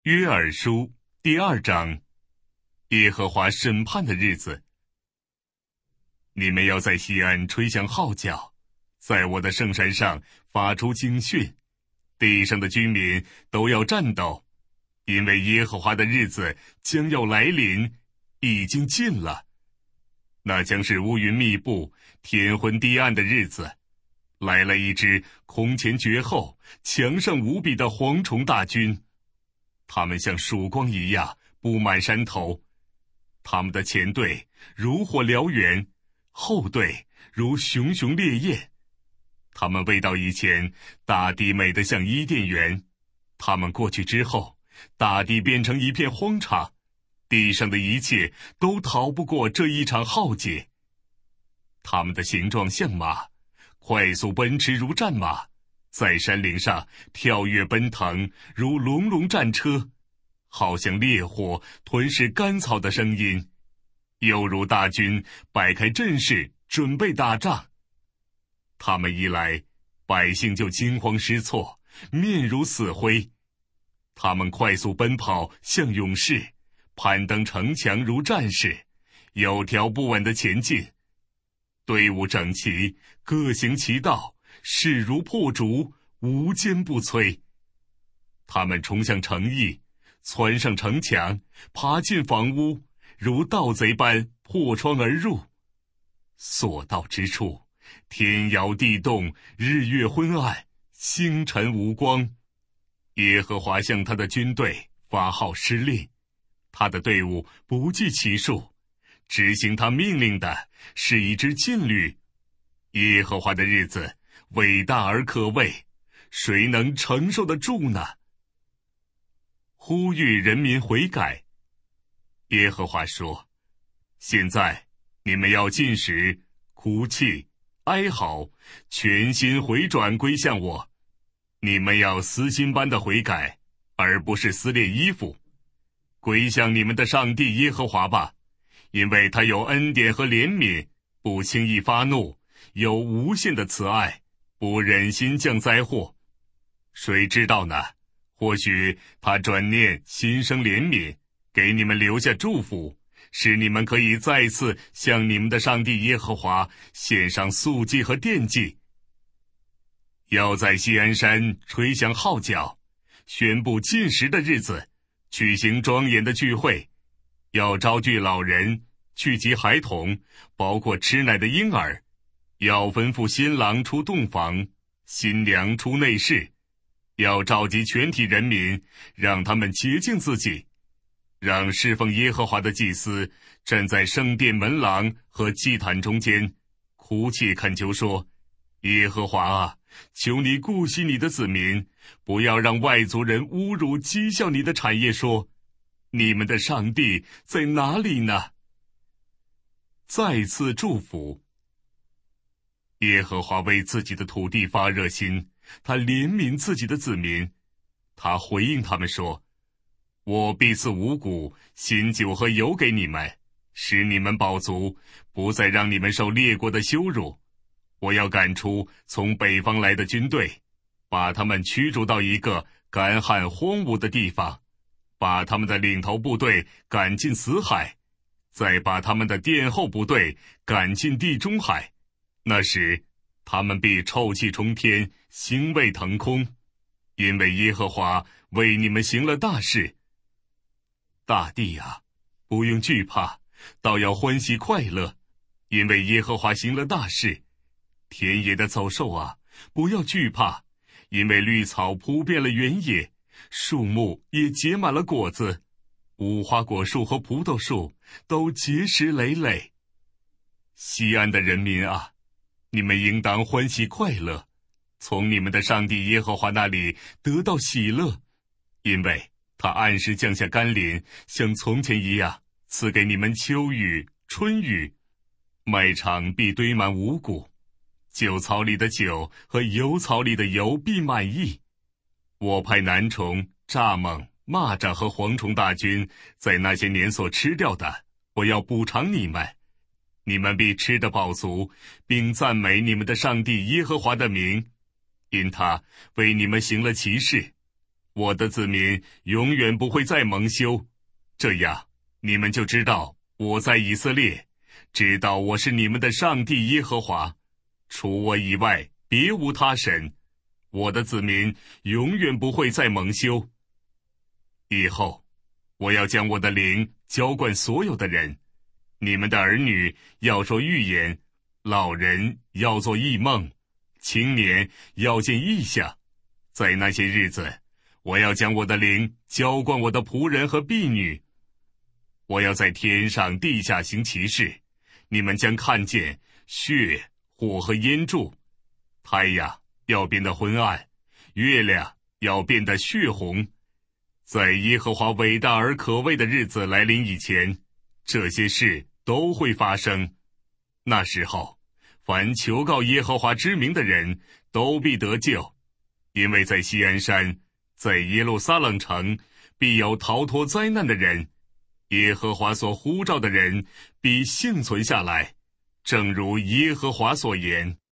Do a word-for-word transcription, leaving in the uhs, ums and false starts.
约珥书第二章，耶和华审判的日子。你们要在西安吹响号角，在我的圣山上发出警讯，地上的居民都要战斗，因为耶和华的日子将要来临，已经近了。那将是乌云密布、天昏地暗的日子，来了一支空前绝后、强盛无比的蝗虫大军。他们像曙光一样布满山头，他们的前队如火燎原，后队如熊熊烈焰。他们未到以前，大地美得像伊甸园；他们过去之后，大地变成一片荒场，地上的一切都逃不过这一场浩劫。他们的形状像马，快速奔驰如战马，在山岭上跳跃奔腾，如隆隆战车，好像烈火吞噬干草的声音，又如大军摆开阵势准备打仗。他们一来，百姓就惊慌失措，面如死灰。他们快速奔跑像勇士，攀登城墙如战士，有条不紊地前进。队伍整齐，各行其道，势如破竹，无坚不摧。他们冲向城邑，窜上城墙，爬进房屋，如盗贼般破窗而入。所到之处，天摇地动，日月昏暗，星辰无光。耶和华向他的军队发号施令，他的队伍不计其数，执行他命令的是一支劲旅。耶和华的日子伟大而可畏，谁能承受得住呢？呼吁人民悔改。耶和华说，现在你们要禁食、哭泣、哀嚎，全心回转归向我。你们要撕心般的悔改，而不是撕裂衣服。归向你们的上帝耶和华吧，因为他有恩典和怜悯，不轻易发怒，有无限的慈爱，不忍心降灾祸。谁知道呢？或许他转念心生怜悯，给你们留下祝福，使你们可以再次向你们的上帝耶和华献上素祭和奠祭。要在锡安山吹响号角，宣布禁食的日子，举行庄严的聚会，要招聚老人，聚集孩童，包括吃奶的婴儿，要吩咐新郎出洞房，新娘出内室，要召集全体人民，让他们洁净自己，让侍奉耶和华的祭司站在圣殿门廊和祭坛中间，哭泣恳求说，耶和华啊，求你顾惜你的子民，不要让外族人侮辱讥笑你的产业，说，你们的上帝在哪里呢？再次祝福。耶和华为自己的土地发热心，他怜悯自己的子民。他回应他们说，我必赐五谷、新酒和油给你们，使你们饱足，不再让你们受列国的羞辱。我要赶出从北方来的军队，把他们驱逐到一个干旱荒芜的地方，把他们的领头部队赶进死海，再把他们的殿后部队赶进地中海。那时他们必臭气冲天，腥味腾空，因为耶和华为你们行了大事。大地啊，不用惧怕，倒要欢喜快乐，因为耶和华行了大事。田野的走兽啊，不要惧怕，因为绿草铺遍了原野，树木也结满了果子，无花果树和葡萄树都结实累累。西安的人民啊，你们应当欢喜快乐，从你们的上帝耶和华那里得到喜乐，因为他按时降下甘霖，像从前一样赐给你们秋雨、春雨。麦场必堆满五谷，酒槽里的酒和油槽里的油必满溢。我派南虫、蚱蜢、蚂蚱和蝗虫大军在那些年所吃掉的，我要补偿你们。你们必吃得饱足，并赞美你们的上帝耶和华的名，因他为你们行了奇事。 我的子民永远不会再蒙羞。这样，你们就知道我在以色列，知道我是你们的上帝耶和华，除我以外别无他神。我的子民永远不会再蒙羞。以后，我要将我的灵浇灌所有的人，你们的儿女要说预言，老人要做异梦，青年要见异象。在那些日子，我要将我的灵浇灌我的仆人和婢女。我要在天上地下行奇事，你们将看见血、火和烟柱。太阳要变得昏暗，月亮要变得血红。在耶和华伟大而可畏的日子来临以前，这些事都会发生。那时候，凡求告耶和华之名的人都必得救，因为在锡安山，在耶路撒冷城，必有逃脱灾难的人。耶和华所呼召的人必幸存下来，正如耶和华所言。